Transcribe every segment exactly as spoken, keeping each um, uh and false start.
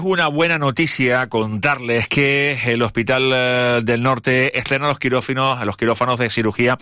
Una buena noticia contarles que el Hospital eh, del Norte estrena los quirófanos, los quirófanos de cirugía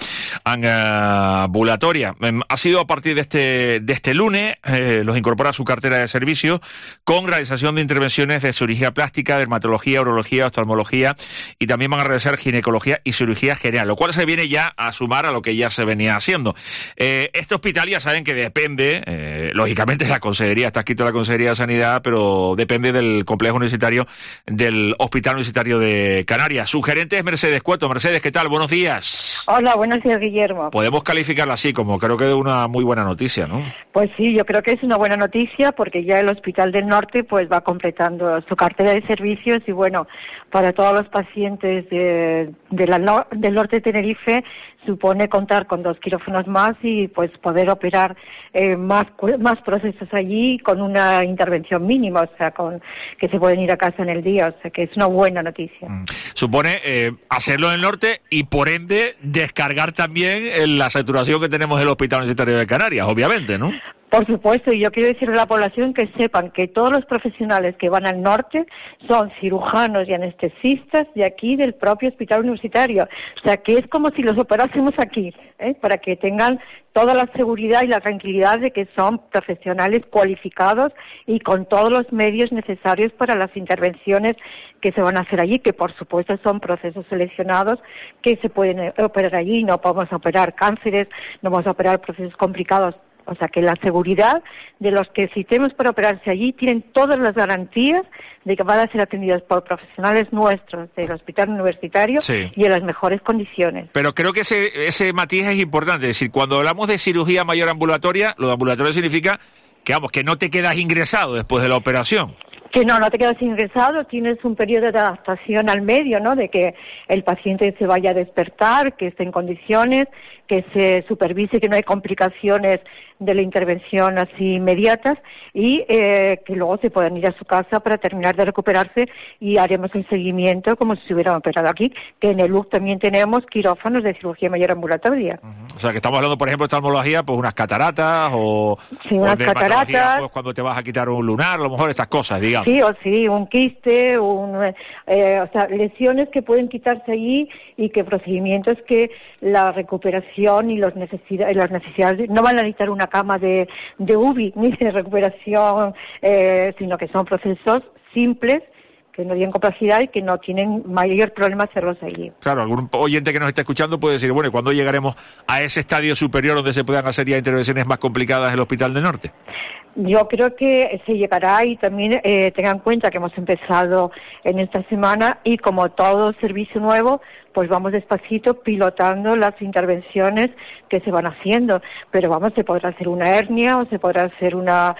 ambulatoria. Eh, ha sido a partir de este de este lunes, eh, los incorpora a su cartera de servicios con realización de intervenciones de cirugía plástica, dermatología, urología, oftalmología y también van a realizar ginecología y cirugía general, lo cual se viene ya a sumar a lo que ya se venía haciendo. Eh, este hospital ya saben que depende, eh, lógicamente la Consejería, está escrito la Consejería de Sanidad, pero depende del el complejo universitario del Hospital Universitario de Canarias. Su gerente es Mercedes Cueto. Mercedes, ¿qué tal? Buenos días. Hola, buenos días, Guillermo. Podemos calificarla así, como creo que es una muy buena noticia, ¿no? Pues sí, yo creo que es una buena noticia porque ya el Hospital del Norte pues va completando su cartera de servicios y bueno, para todos los pacientes de, de la, del norte de Tenerife supone contar con dos quirófanos más y pues poder operar eh, más más procesos allí con una intervención mínima, o sea, con que se pueden ir a casa en el día, o sea que es una buena noticia. Mm. Supone eh, hacerlo en el norte y por ende descargar también la saturación que tenemos del Hospital Universitario de Canarias, obviamente, ¿no? Por supuesto, y yo quiero decirle a la población que sepan que todos los profesionales que van al norte son cirujanos y anestesistas de aquí del propio hospital universitario. O sea, que es como si los operásemos aquí, ¿eh? Para que tengan toda la seguridad y la tranquilidad de que son profesionales cualificados y con todos los medios necesarios para las intervenciones que se van a hacer allí, que por supuesto son procesos seleccionados que se pueden operar allí. No vamos a operar cánceres, no vamos a operar procesos complicados. O sea, que la seguridad de los que citemos para operarse allí tienen todas las garantías de que van a ser atendidos por profesionales nuestros del hospital universitario, sí, y en las mejores condiciones. Pero creo que ese, ese matiz es importante. Es decir, cuando hablamos de cirugía mayor ambulatoria, lo de ambulatorio significa que, vamos, que no te quedas ingresado después de la operación. Que no, no te quedas ingresado, tienes un periodo de adaptación al medio, ¿no? De que el paciente se vaya a despertar, que esté en condiciones, que se supervise que no hay complicaciones de la intervención así inmediatas y eh, que luego se puedan ir a su casa para terminar de recuperarse y haremos el seguimiento como si se hubieran operado aquí, que en el U C también tenemos quirófanos de cirugía mayor ambulatoria. Uh-huh. O sea, que estamos hablando, por ejemplo, de oftalmología, pues unas cataratas o, sí, unas o de cataratas, pues cuando te vas a quitar un lunar, a lo mejor estas cosas, digamos. Sí, o sí, un quiste, un, eh, o sea, lesiones que pueden quitarse allí y que procedimientos que la recuperación y los necesidad, las necesidades no van a necesitar una cama de, de U B I ni de recuperación, eh, sino que son procesos simples que no tienen complejidad y que no tienen mayor problema hacerlos allí. Claro, algún oyente que nos está escuchando puede decir, bueno, ¿y cuándo llegaremos a ese estadio superior donde se puedan hacer ya intervenciones más complicadas en el Hospital del Norte? Yo creo que se llegará y también eh, tengan en cuenta que hemos empezado en esta semana y como todo servicio nuevo, pues vamos despacito pilotando las intervenciones que se van haciendo. Pero vamos, se podrá hacer una hernia o se podrá hacer una,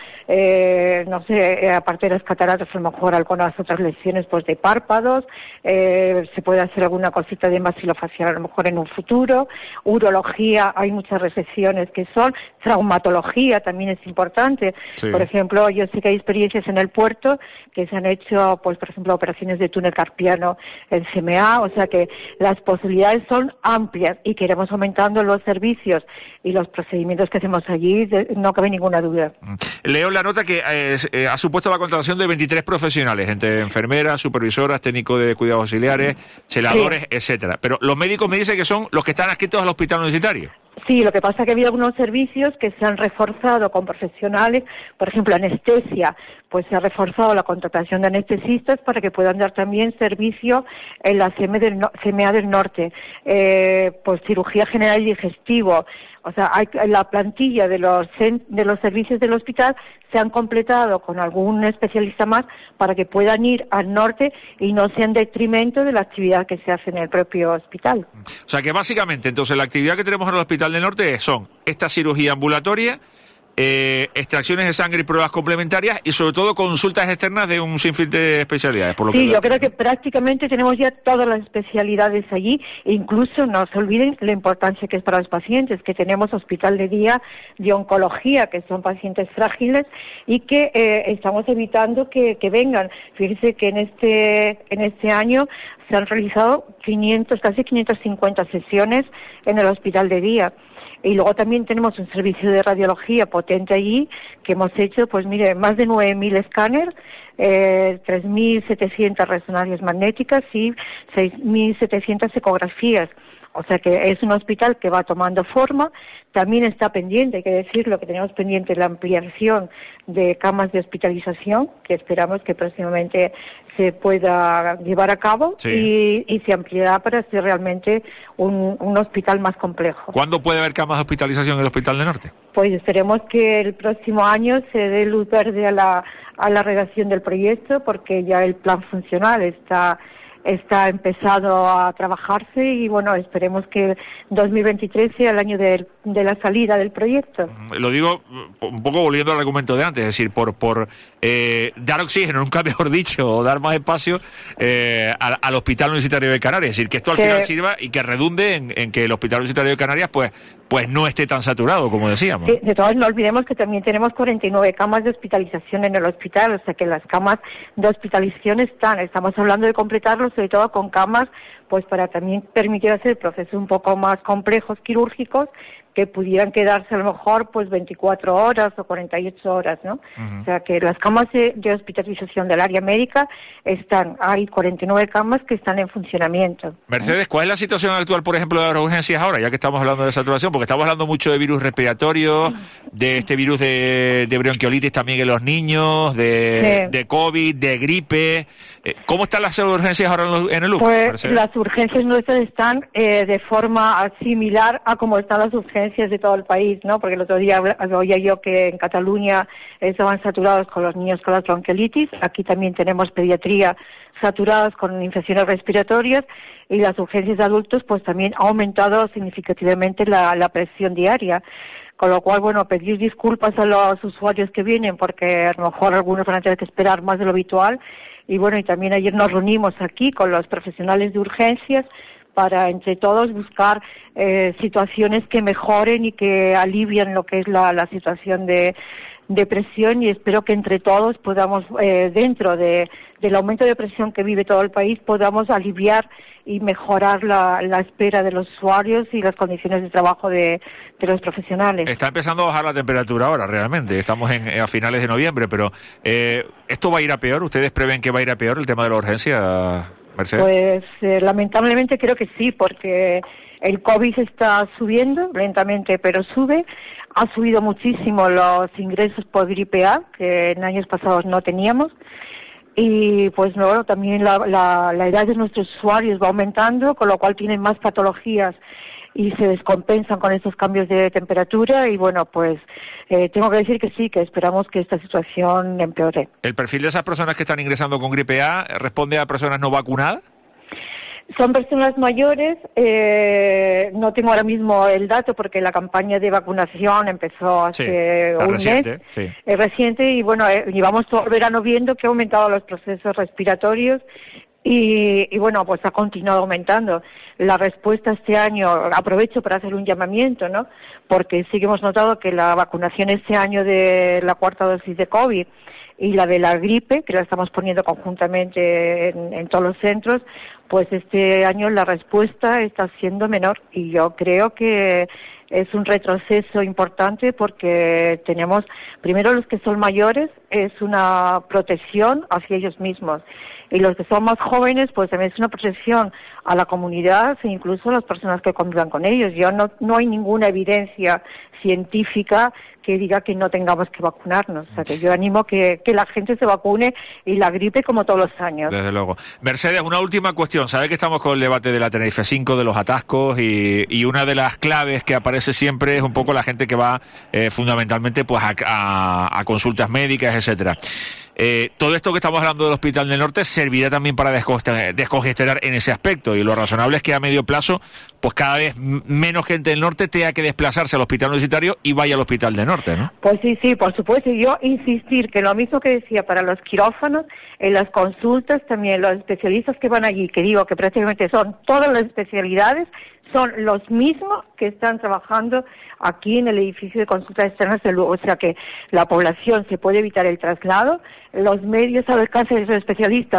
eh, no sé, eh, aparte de las cataratas, a lo mejor algunas otras lesiones pues de párpados, eh, se puede hacer alguna cosita de maxilofacial a lo mejor en un futuro, urología, hay muchas resecciones que son, traumatología también es importante. Sí. Por ejemplo, yo sé que hay experiencias en el puerto que se han hecho, pues por ejemplo, operaciones de túnel carpiano en C M A, o sea que las posibilidades son amplias y queremos aumentando los servicios y los procedimientos que hacemos allí, de, no cabe ninguna duda. Leo la nota que eh, eh, ha supuesto la contratación de veintitrés profesionales, entre enfermeras, supervisoras, técnicos de cuidados auxiliares, celadores, sí, etcétera. Pero los médicos me dicen que son los que están adscritos al hospital universitario. Sí, lo que pasa es que ha habido algunos servicios que se han reforzado con profesionales, por ejemplo, anestesia, pues se ha reforzado la contratación de anestesistas para que puedan dar también servicio en la C M A del Norte, eh, pues cirugía general y digestivo. O sea, hay, la plantilla de los de los servicios del hospital se han completado con algún especialista más para que puedan ir al norte y no sea en detrimento de la actividad que se hace en el propio hospital. O sea que básicamente, entonces, la actividad que tenemos en el Hospital del Norte son esta cirugía ambulatoria, Eh, extracciones de sangre y pruebas complementarias y sobre todo consultas externas de un sinfín de especialidades. Por lo sí, que yo creo que prácticamente tenemos ya todas las especialidades allí e incluso no se olviden la importancia que es para los pacientes, que tenemos hospital de día de oncología, que son pacientes frágiles y que eh, estamos evitando que, que vengan. Fíjense que en este, en este año se han realizado quinientos, casi quinientas cincuenta sesiones en el hospital de día. Y luego también tenemos un servicio de radiología potente allí, que hemos hecho, pues mire, más de nueve mil escáneres, eh, tres mil setecientas resonancias magnéticas y seis mil setecientas ecografías. O sea que es un hospital que va tomando forma. También está pendiente, hay que decirlo, que tenemos pendiente la ampliación de camas de hospitalización, que esperamos que próximamente se pueda llevar a cabo, sí. y, y se ampliará para ser realmente un, un hospital más complejo. ¿Cuándo puede haber camas de hospitalización en el Hospital del Norte? Pues esperemos que el próximo año se dé luz verde a la, a la redacción del proyecto, porque ya el plan funcional está... está empezado a trabajarse y bueno, esperemos que dos mil veintitrés sea el año de, de la salida del proyecto. Lo digo un poco volviendo al argumento de antes, es decir, por por eh, dar oxígeno, nunca mejor dicho, o dar más espacio eh, al, al Hospital Universitario de Canarias, es decir, que esto al que, final sirva y que redunde en, en que el Hospital Universitario de Canarias pues pues no esté tan saturado, como decíamos. Sí, de todos no olvidemos que también tenemos cuarenta y nueve camas de hospitalización en el hospital, o sea que las camas de hospitalización están, estamos hablando de completarlo sobre todo con camas pues para también permitir hacer procesos un poco más complejos quirúrgicos que pudieran quedarse a lo mejor pues veinticuatro horas o cuarenta y ocho horas, ¿no? Uh-huh. O sea que las camas de, de hospitalización del área médica están, hay cuarenta y nueve camas que están en funcionamiento. Mercedes, ¿cuál es la situación actual, por ejemplo, de las urgencias ahora, ya que estamos hablando de saturación? Porque estamos hablando mucho de virus respiratorio, de este virus de, de bronquiolitis también en los niños, de, sí. de COVID, de gripe. ¿Cómo están las urgencias ahora en el U C? Pues Mercedes? Las urgencias nuestras están eh, de forma similar a como están las urgencias de todo el país, ¿no? Porque el otro día oía yo que en Cataluña estaban saturados con los niños con las bronquiolitis. Aquí también tenemos pediatría saturadas con infecciones respiratorias y las urgencias de adultos pues también ha aumentado significativamente la, la presión diaria. Con lo cual, bueno, pedir disculpas a los usuarios que vienen porque a lo mejor algunos van a tener que esperar más de lo habitual. Y bueno, y también ayer nos reunimos aquí con los profesionales de urgencias para entre todos buscar eh, situaciones que mejoren y que alivien lo que es la, la situación de, de presión, y espero que entre todos podamos, eh, dentro de, del aumento de presión que vive todo el país, podamos aliviar y mejorar la, la espera de los usuarios y las condiciones de trabajo de, de los profesionales. Está empezando a bajar la temperatura ahora, realmente. Estamos en, a finales de noviembre, pero eh, ¿esto va a ir a peor? ¿Ustedes prevén que va a ir a peor el tema de la urgencia, Mercedes? Pues eh, lamentablemente creo que sí, porque el COVID está subiendo lentamente, pero sube. Ha subido muchísimo los ingresos por gripe A, que en años pasados no teníamos. Y pues bueno, también la, la, la edad de nuestros usuarios va aumentando, con lo cual tienen más patologías y se descompensan con estos cambios de temperatura. Y bueno, pues eh, tengo que decir que sí, que esperamos que esta situación empeore. ¿El perfil de esas personas que están ingresando con gripe A responde a personas no vacunadas? Son personas mayores, eh, no tengo ahora mismo el dato porque la campaña de vacunación empezó hace sí, un reciente, mes, sí. Es reciente, y bueno, eh, llevamos todo el verano viendo que ha aumentado los procesos respiratorios y, y bueno, pues ha continuado aumentando. La respuesta este año, aprovecho para hacer un llamamiento, ¿no? Porque sí que hemos notado que la vacunación este año de la cuarta dosis de COVID y la de la gripe, que la estamos poniendo conjuntamente en, en todos los centros, pues este año la respuesta está siendo menor y yo creo que es un retroceso importante porque tenemos, primero los que son mayores, es una protección hacia ellos mismos, y los que son más jóvenes pues también es una protección a la comunidad e incluso a las personas que convivan con ellos. Yo no, no hay ninguna evidencia científica que diga que no tengamos que vacunarnos. O sea, que yo animo que, que la gente se vacune, y la gripe como todos los años. Desde luego. Mercedes, una última cuestión. Sabe que estamos con el debate de la Tenerife cinco, de los atascos, y, y una de las claves que aparece siempre es un poco la gente que va eh, fundamentalmente pues a, a, a consultas médicas, etcétera. Eh, todo esto que estamos hablando del Hospital del Norte servirá también para descongestionar en ese aspecto, y lo razonable es que a medio plazo pues cada vez menos gente del norte tenga que desplazarse al Hospital Universitario y vaya al Hospital del Norte, ¿no? Pues sí, sí, por supuesto. Y yo insistir que lo mismo que decía para los quirófanos, en las consultas también los especialistas que van allí, que digo que prácticamente son todas las especialidades, son los mismos que están trabajando aquí en el edificio de consultas externas de Lugo. O sea que la población se puede evitar el traslado, los medios al alcance de esos especialistas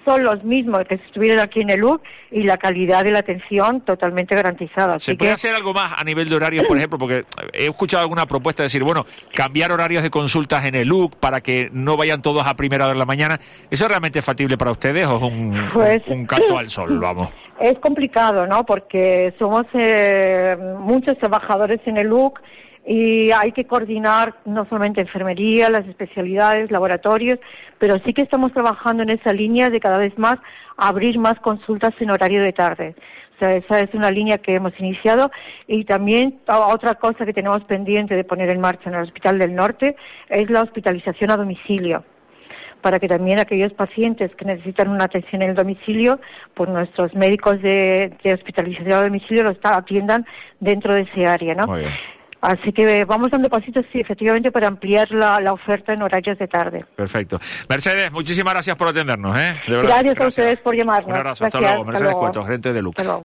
son los mismos que si estuvieran aquí en el U C y la calidad de la atención totalmente garantizada. ¿Se Así puede que... hacer algo más a nivel de horarios, por ejemplo? Porque he escuchado alguna propuesta de decir, bueno, cambiar horarios de consultas en el U C para que no vayan todos a primera hora de la mañana. ¿Eso es realmente factible para ustedes o es un, pues, un, un canto al sol, vamos? Es complicado, ¿no? Porque somos eh, muchos trabajadores en el U C y hay que coordinar no solamente enfermería, las especialidades, laboratorios, pero sí que estamos trabajando en esa línea de cada vez más abrir más consultas en horario de tarde. O sea, esa es una línea que hemos iniciado y también otra cosa que tenemos pendiente de poner en marcha en el Hospital del Norte es la hospitalización a domicilio, para que también aquellos pacientes que necesitan una atención en el domicilio, pues nuestros médicos de, de hospitalización a domicilio los atiendan dentro de ese área, ¿no? Muy bien. Así que vamos dando pasitos, sí, efectivamente, para ampliar la, la oferta en horarios de tarde. Perfecto. Mercedes, muchísimas gracias por atendernos, ¿eh? De verdad, gracias, gracias a ustedes por llamarnos. Un abrazo, Gracias, hasta luego. Mercedes hasta luego. Cueto, gerente de L U C.